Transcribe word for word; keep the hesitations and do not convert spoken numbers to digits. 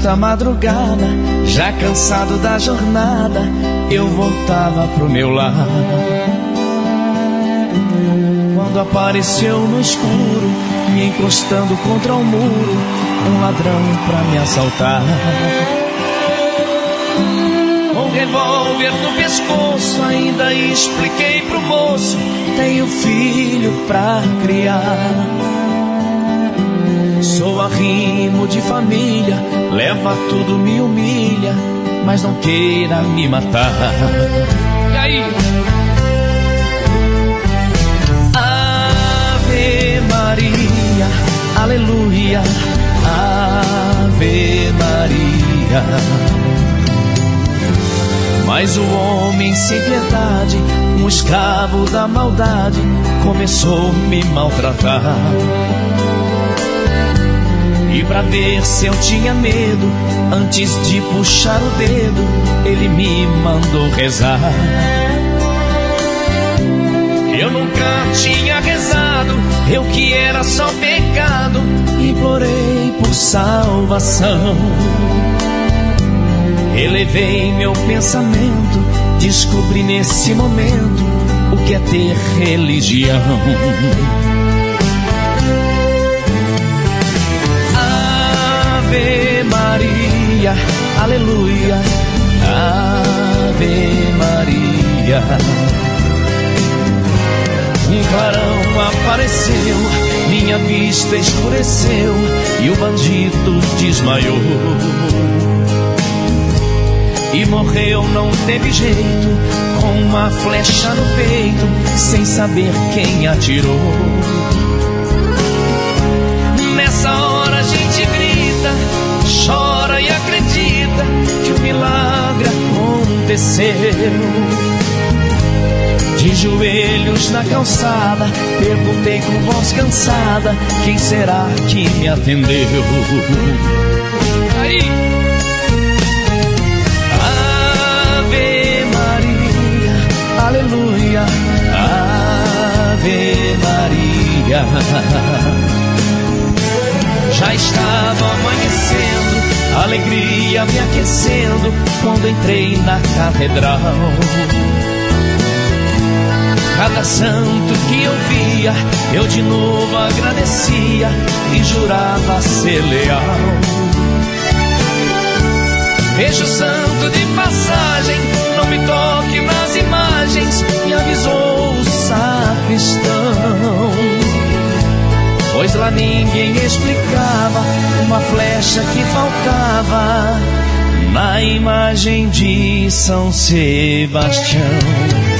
da madrugada, já cansado da jornada, eu voltava pro meu lar. Quando apareceu no escuro, me encostando contra o muro, um ladrão pra me assaltar. Com um revólver no pescoço, ainda expliquei pro moço: tenho filho pra criar. Sou arrimo de família, leva tudo, me humilha, mas não queira me matar. E aí? Ave Maria, aleluia, Ave Maria. Mas o homem sem piedade, um escravo da maldade, começou a me maltratar. E pra ver se eu tinha medo, antes de puxar o dedo, ele me mandou rezar. Eu nunca tinha rezado, eu que era só pecado, implorei por salvação. Elevei meu pensamento, descobri nesse momento o que é ter religião. Ave Maria, aleluia, Ave Maria. Um clarão apareceu, minha vista escureceu e o bandido desmaiou. E morreu, não teve jeito, com uma flecha no peito, sem saber quem atirou. Nessa hora a gente grita, chora e acredita que o milagre aconteceu. De joelhos na calçada, perguntei com voz cansada: quem será que me atendeu? Aí! Ave Maria, aleluia, Ave Maria. Já estava amanhecendo, alegria me aquecendo, quando entrei na catedral. Cada santo que eu via, eu de novo agradecia e jurava ser leal. Vejo o santo de passagem, não me toque nas imagens, me avisou o sacristão. Pois lá ninguém explicava uma flecha que faltava na imagem de São Sebastião.